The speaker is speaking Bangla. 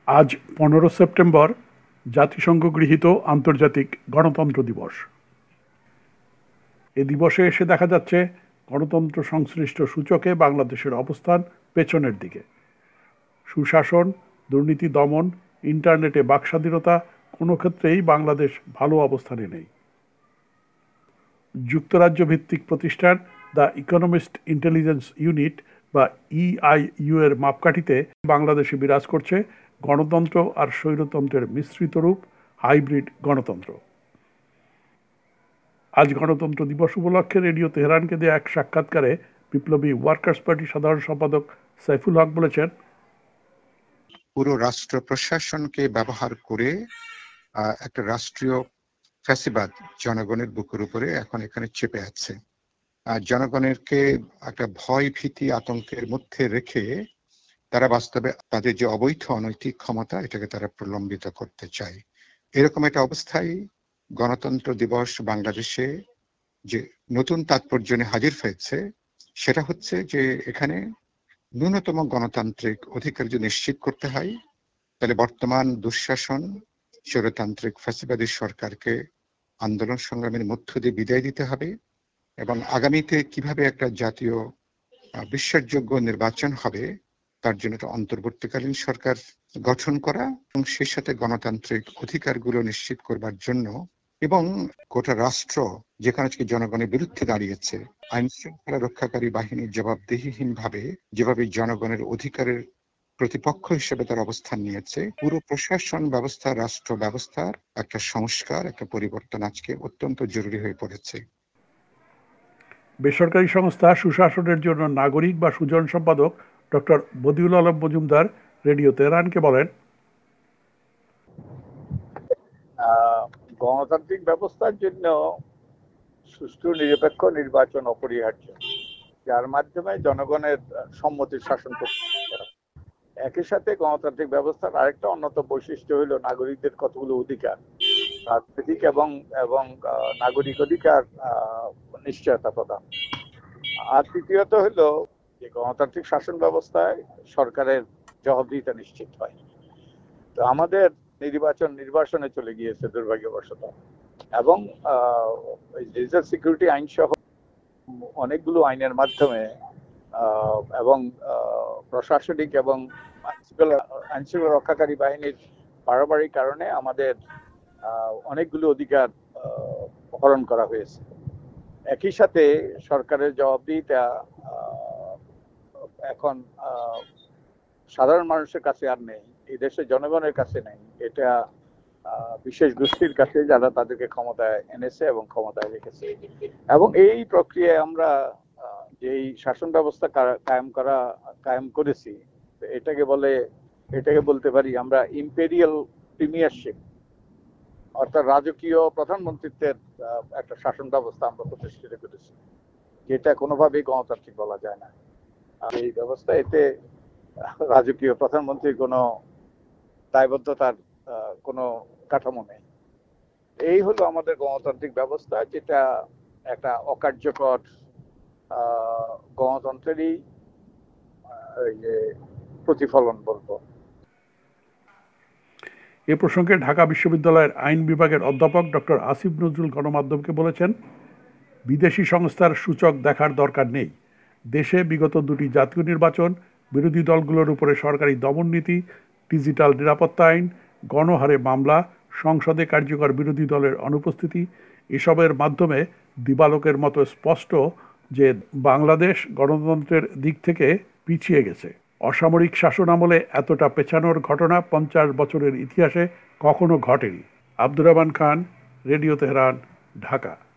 আজ 15 সেপ্টেম্বর জাতিসংঘ গৃহীত আন্তর্জাতিক গণতন্ত্র দিবস। এ দিবসে এসে দেখা যাচ্ছে গণতন্ত্র সংশ্লিষ্ট সূচকে বাংলাদেশের অবস্থান পেছনের দিকে। সুশাসন, দুর্নীতি দমন, ইন্টারনেটে বাকস্বাধীনতা কোনো ক্ষেত্রেই বাংলাদেশ ভালো অবস্থানে নেই। যুক্তরাজ্য ভিত্তিক প্রতিষ্ঠান দ্য ইকোনমিস্ট ইন্টেলিজেন্স ইউনিট বা ইআইইউ এর মাপকাঠিতে বাংলাদেশে বিরাজ করছে গণতন্ত্র আর স্বৈরতন্ত্রের মিশ্রিত রূপ, হাইব্রিড গণতন্ত্র। আজ গণতন্ত্র দিবস উপলক্ষে রেডিও তেহরানকে দেয়া এক সাক্ষাৎকারে বিপ্লবী ওয়ার্কার্স পার্টির সাধারণ সম্পাদক সাইফুল হক বলেছেন, পুরো রাষ্ট্র প্রশাসনকে ব্যবহার করে একটা রাষ্ট্রীয় ফ্যাসিবাদ জনগণের বুকের উপরে এখন এখানে চেপে আছে। জনগণেরকে একটা ভয় ভীতি আতঙ্কের মধ্যে রেখে তারা বাস্তবে তাদের যে অবৈধ অনৈতিক ক্ষমতা এটাকে তারা প্রলম্বিত করতে চায়। এরকম একটা অবস্থায় গণতন্ত্র দিবস বাংলাদেশে যে নতুন তাৎপর্য নিয়ে হাজির হয়েছে সেটা হচ্ছে যে এখানে ন্যূনতম গণতান্ত্রিক অধিকার যদি নিশ্চিত করতে হয় তাহলে বর্তমান দুঃশাসন স্বৈরতান্ত্রিক ফ্যাসিবাদী সরকারকে আন্দোলন সংগ্রামের মধ্য দিয়ে বিদায় দিতে হবে এবং আগামীতে কিভাবে একটা জাতীয় বিশ্বাসযোগ্য নির্বাচন হবে তার জন্য একটা অন্তর্বর্তীকালীন সরকার গঠন করা এবং সেই সাথে গণতান্ত্রিক অধিকারগুলো নিশ্চিত করবার জন্য এবং গোটা রাষ্ট্র যেখানে জনগণের বিরুদ্ধে দাঁড়িয়েছে আইন শৃঙ্খলা রক্ষাকারী বাহিনীর জবাবদিহিহীন ভাবে যেভাবে জনগণের অধিকারের প্রতিপক্ষ হিসেবে তার অবস্থান নিয়েছে, পুরো প্রশাসন ব্যবস্থা রাষ্ট্র ব্যবস্থার একটা সংস্কার, একটা পরিবর্তন আজকে অত্যন্ত জরুরি হয়ে পড়েছে। বেসরকারি সংস্থা সুশাসনের জন্য নাগরিক বা সুজন সম্পাদক ডক্টর বদিউল আলম মজুমদার রেডিও তেহরানকে বলেন, গণতান্ত্রিক ব্যবস্থার জন্য সুষ্ঠু নিরপেক্ষ নির্বাচন অপরিহার্য, যার মাধ্যমে জনগণের সম্মতির শাসন করতে। একই সাথে গণতান্ত্রিক ব্যবস্থার আরেকটা অন্যতম বৈশিষ্ট্য হলো নাগরিকদের কতগুলো অধিকার, রাজনৈতিক এবং নাগরিক অধিকার নিশ্চয়তা প্রদান। আর তৃতীয়ত হলো যে গণতান্ত্রিক শাসন ব্যবস্থায় সরকারের জবাবদিহিতা নিশ্চিত হয়। তো আমাদের নির্বাচনে চলে গিয়েছে দুর্ভাগ্যবশত, এবং ডিজিটাল সিকিউরিটি আইন সহ অনেকগুলো আইনের মাধ্যমে এবং প্রশাসনিক এবং আইনশৃঙ্খলা রক্ষাকারী বাহিনীর বাড়াবাড়ির কারণে আমাদের অনেকগুলো অধিকার হরণ করা হয়েছে। একই সাথে সরকারের জবাবদিহিতা এখন সাধারণ মানুষের কাছে আর নেই, এই দেশের জনগণের কাছে নেই, এটা বিশেষ গোষ্ঠীর কাছে যারা তাদেরকে ক্ষমতায় এনেছে এবং ক্ষমতায় রেখেছে। এবং এই প্রক্রিয়ায় আমরা যেই শাসন ব্যবস্থা কায়েম করেছি এটাকে বলতে পারি আমরা ইম্পেরিয়াল প্রিমিয়ারশিপ, অর্থাৎ রাজকীয় প্রধানমন্ত্রিত্বের একটা শাসন ব্যবস্থা আমরা প্রতিষ্ঠিত করেছি, যেটা কোনোভাবেই গণতান্ত্রিক বলা যায় না। এই ব্যবস্থা, এতে রাজকীয় প্রধানমন্ত্রীর কোনো দায়বদ্ধতার কোনো কাঠামো নেই। এই হলো আমাদের গণতান্ত্রিক ব্যবস্থা, যেটা একটা অকার্যকর গণতন্ত্রেরই প্রতিফলন বলবো। এ প্রসঙ্গে ঢাকা বিশ্ববিদ্যালয়ের আইন বিভাগের অধ্যাপক ডক্টর আসিফ নজরুল গণমাধ্যমকে বলেছেন, বিদেশি সংস্থার সূচক দেখার দরকার নেই। দেশে বিগত 2টি জাতীয় নির্বাচন, বিরোধী দলগুলোর উপরে সরকারি দমননীতি, ডিজিটাল নিরাপত্তা আইন, গণহারে মামলা, সংসদে কার্যকর বিরোধী দলের অনুপস্থিতি, এসবের মাধ্যমে দিবালোকের মতো স্পষ্ট যে বাংলাদেশ গণতন্ত্রের দিক থেকে পিছিয়ে গেছে। অসামরিক শাসন আমলে এতটা পেছানোর ঘটনা 50 বছরের ইতিহাসে কখনো ঘটেনি। Abdur Rahman Khan, radio Tehran, Dhaka.